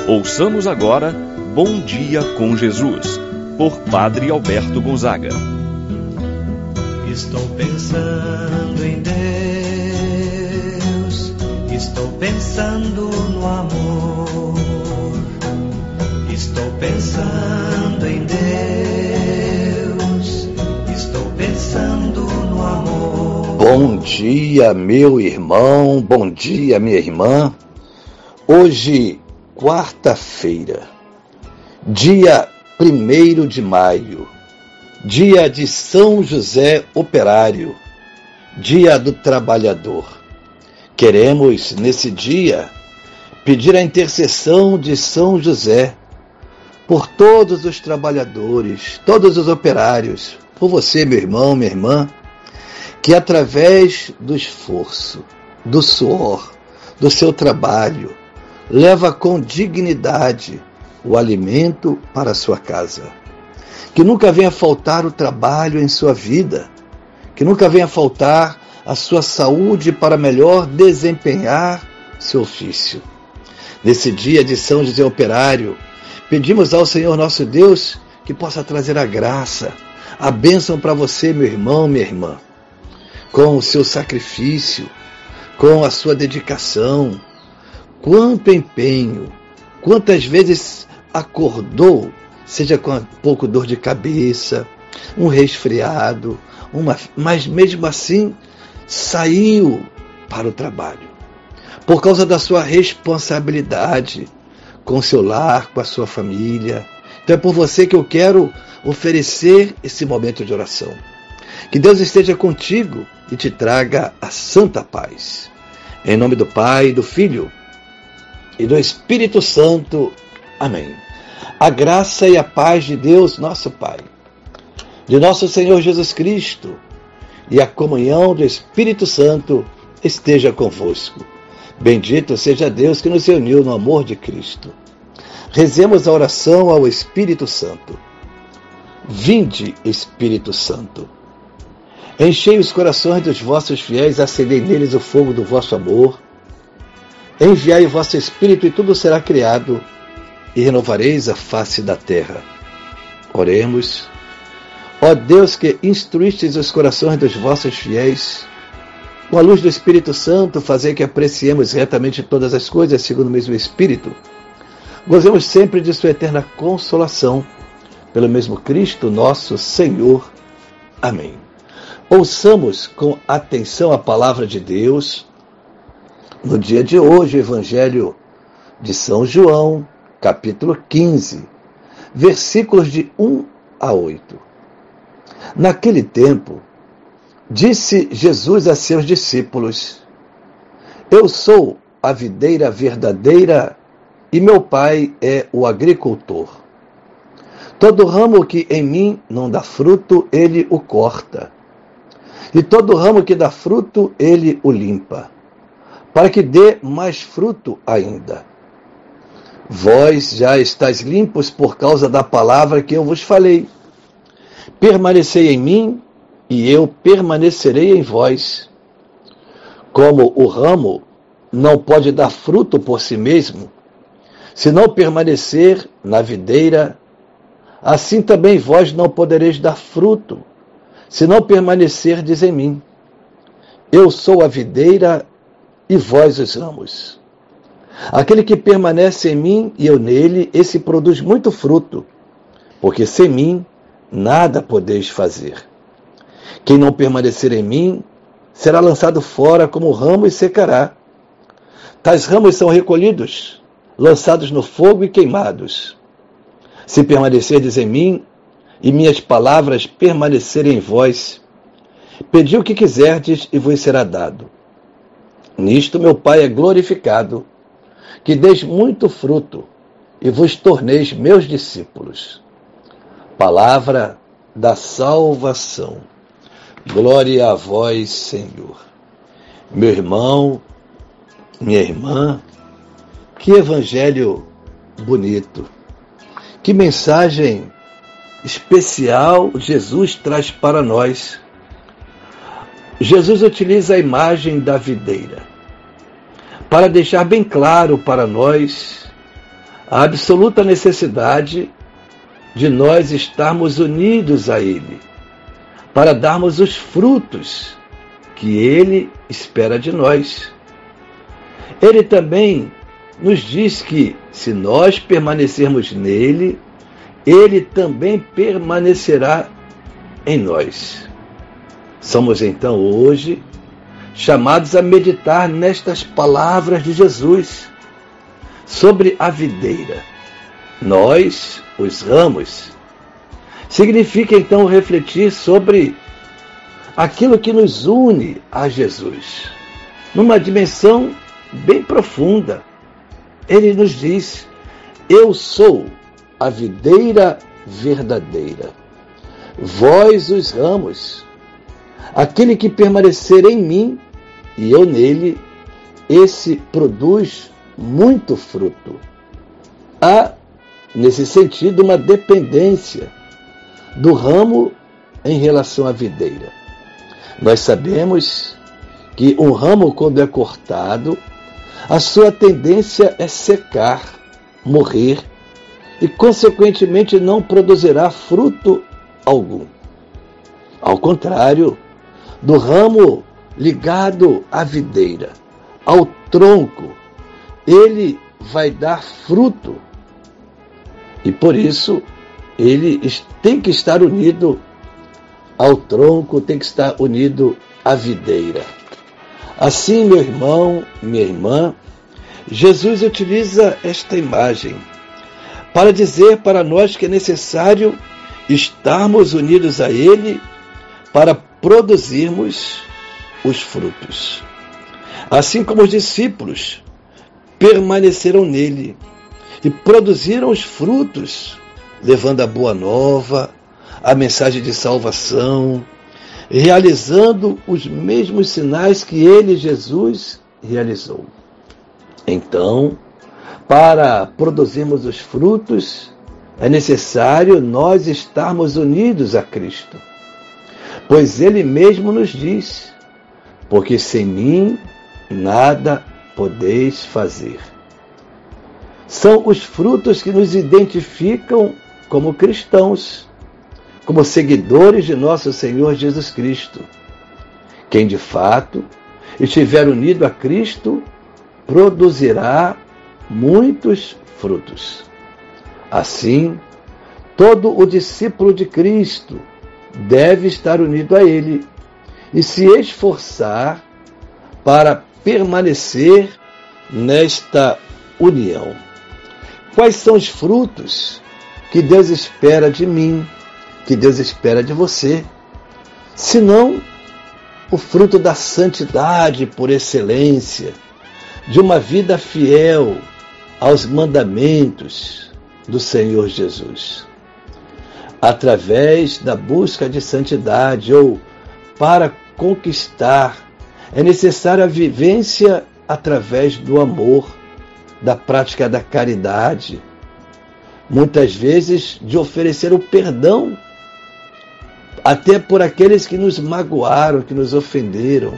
Ouçamos agora Bom Dia com Jesus, por Padre Alberto Gonzaga. Estou pensando em Deus, estou pensando no amor, estou pensando em Deus, estou pensando no amor. Bom dia, meu irmão, bom dia, minha irmã. Hoje, quarta-feira, dia 1º de maio, dia de São José Operário, dia do trabalhador. Queremos, nesse dia, pedir a intercessão de São José por todos os trabalhadores, todos os operários, por você, meu irmão, minha irmã, que através do esforço, do suor, do seu trabalho, leva com dignidade o alimento para a sua casa. Que nunca venha faltar o trabalho em sua vida, que nunca venha faltar a sua saúde para melhor desempenhar seu ofício. Nesse dia de São José Operário, pedimos ao Senhor nosso Deus que possa trazer a graça, a bênção para você, meu irmão, minha irmã, com o seu sacrifício, com a sua dedicação. Quanto empenho, quantas vezes acordou, seja com um pouco dor de cabeça, um resfriado, mas mesmo assim saiu para o trabalho. Por causa da sua responsabilidade com o seu lar, com a sua família. Então é por você que eu quero oferecer esse momento de oração. Que Deus esteja contigo e te traga a santa paz. Em nome do Pai, do Filho e do Espírito Santo. Amém. A graça e a paz de Deus, nosso Pai, de nosso Senhor Jesus Cristo e a comunhão do Espírito Santo esteja convosco. Bendito seja Deus que nos reuniu no amor de Cristo. Rezemos a oração ao Espírito Santo. Vinde, Espírito Santo. Enchei os corações dos vossos fiéis, acendei neles o fogo do vosso amor. Enviai o vosso Espírito e tudo será criado, e renovareis a face da terra. Oremos. Ó Deus, que instruístes os corações dos vossos fiéis, com a luz do Espírito Santo, fazei que apreciemos retamente todas as coisas segundo o mesmo Espírito. Gozemos sempre de sua eterna consolação, pelo mesmo Cristo nosso Senhor. Amém. Ouçamos com atenção a palavra de Deus. No dia de hoje, o Evangelho de São João, capítulo 15, versículos de 1 a 8. Naquele tempo, disse Jesus a seus discípulos: Eu sou a videira verdadeira e meu Pai é o agricultor. Todo ramo que em mim não dá fruto, ele o corta. E todo ramo que dá fruto, ele o limpa, para que dê mais fruto ainda. Vós já estáis limpos por causa da palavra que eu vos falei. Permanecei em mim, e eu permanecerei em vós. Como o ramo não pode dar fruto por si mesmo, se não permanecer na videira, assim também vós não podereis dar fruto, se não permanecerdes em mim. Eu sou a videira e vós os ramos. Aquele que permanece em mim e eu nele, esse produz muito fruto, porque sem mim nada podeis fazer. Quem não permanecer em mim será lançado fora como ramo e secará. Tais ramos são recolhidos, lançados no fogo e queimados. Se permanecerdes em mim e minhas palavras permanecerem em vós, pedi o que quiserdes e vos será dado. Nisto meu Pai é glorificado, que deis muito fruto e vos torneis meus discípulos. Palavra da salvação. Glória a vós, Senhor. Meu irmão, minha irmã, que evangelho bonito, que mensagem especial Jesus traz para nós. Jesus utiliza a imagem da videira para deixar bem claro para nós a absoluta necessidade de nós estarmos unidos a Ele, para darmos os frutos que Ele espera de nós. Ele também nos diz que, se nós permanecermos nele, Ele também permanecerá em nós. Somos então hoje chamados a meditar nestas palavras de Jesus sobre a videira. Nós, os ramos. Significa então refletir sobre aquilo que nos une a Jesus, numa dimensão bem profunda. Ele nos diz: eu sou a videira verdadeira, vós os ramos. Aquele que permanecer em mim e eu nele, esse produz muito fruto. Há, nesse sentido, uma dependência do ramo em relação à videira. Nós sabemos que um ramo, quando é cortado, a sua tendência é secar, morrer e, consequentemente, não produzirá fruto algum. Ao contrário, do ramo ligado à videira, ao tronco, ele vai dar fruto. E por isso, ele tem que estar unido ao tronco, tem que estar unido à videira. Assim, meu irmão, minha irmã, Jesus utiliza esta imagem para dizer para nós que é necessário estarmos unidos a Ele para produzirmos os frutos. Assim como os discípulos permaneceram nele e produziram os frutos, levando a boa nova, a mensagem de salvação, realizando os mesmos sinais que ele, Jesus, realizou. Então, para produzirmos os frutos, é necessário nós estarmos unidos a Cristo. Pois ele mesmo nos diz: porque sem mim nada podeis fazer. São os frutos que nos identificam como cristãos, como seguidores de nosso Senhor Jesus Cristo. Quem de fato estiver unido a Cristo produzirá muitos frutos. Assim, todo o discípulo de Cristo deve estar unido a Ele e se esforçar para permanecer nesta união. Quais são os frutos que Deus espera de mim, que Deus espera de você? Senão o fruto da santidade por excelência, de uma vida fiel aos mandamentos do Senhor Jesus. Através da busca de santidade ou para conquistar, é necessária a vivência através do amor, da prática da caridade, muitas vezes de oferecer o perdão até por aqueles que nos magoaram, que nos ofenderam.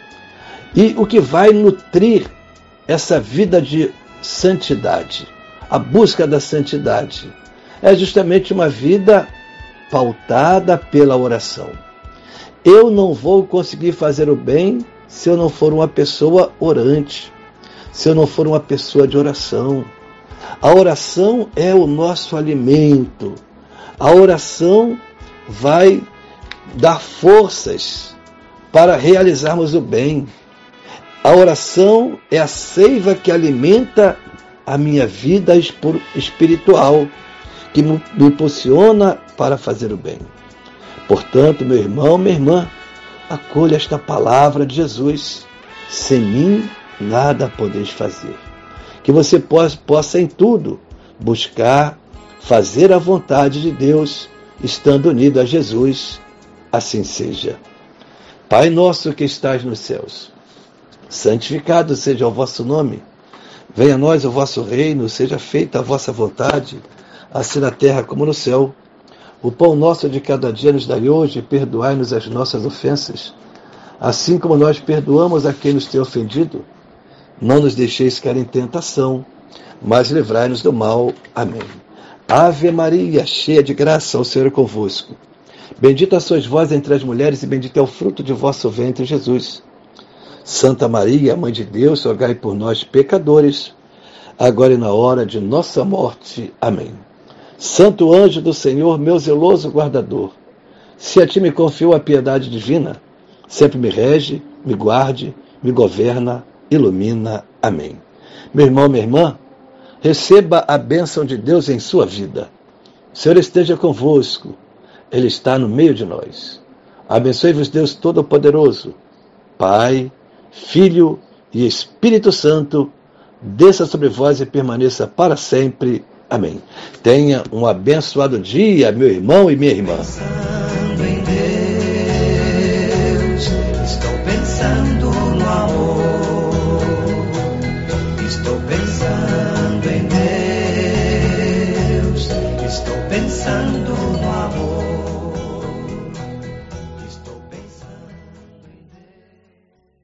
E o que vai nutrir essa vida de santidade, a busca da santidade, é justamente uma vida pautada pela oração. Eu não vou conseguir fazer o bem se eu não for uma pessoa orante, se eu não for uma pessoa de oração. A oração é o nosso alimento. A oração vai dar forças para realizarmos o bem. A oração é a seiva que alimenta a minha vida espiritual, que me impulsiona para fazer o bem. Portanto, meu irmão, minha irmã, acolha esta palavra de Jesus: sem mim nada podeis fazer. Que você possa em tudo buscar fazer a vontade de Deus, estando unido a Jesus. Assim seja. Pai nosso que estás nos céus, santificado seja o vosso nome. Venha a nós o vosso reino, seja feita a vossa vontade, assim na terra como no céu. O pão nosso de cada dia nos dai hoje, e perdoai-nos as nossas ofensas, assim como nós perdoamos a quem nos tem ofendido. Não nos deixeis cair em tentação, mas livrai-nos do mal. Amém. Ave Maria, cheia de graça, o Senhor é convosco. Bendita sois vós entre as mulheres, e bendito é o fruto de vosso ventre, Jesus. Santa Maria, Mãe de Deus, rogai por nós, pecadores, agora e na hora de nossa morte. Amém. Santo anjo do Senhor, meu zeloso guardador, se a ti me confio a piedade divina, sempre me rege, me guarde, me governa, ilumina. Amém. Meu irmão, minha irmã, receba a bênção de Deus em sua vida. O Senhor esteja convosco. Ele está no meio de nós. Abençoe-vos Deus Todo-Poderoso, Pai, Filho e Espírito Santo, desça sobre vós e permaneça para sempre. Amém. Tenha um abençoado dia, meu irmão e minha irmã. Pensando em Deus, estou pensando no amor. Estou pensando em Deus, estou pensando no amor.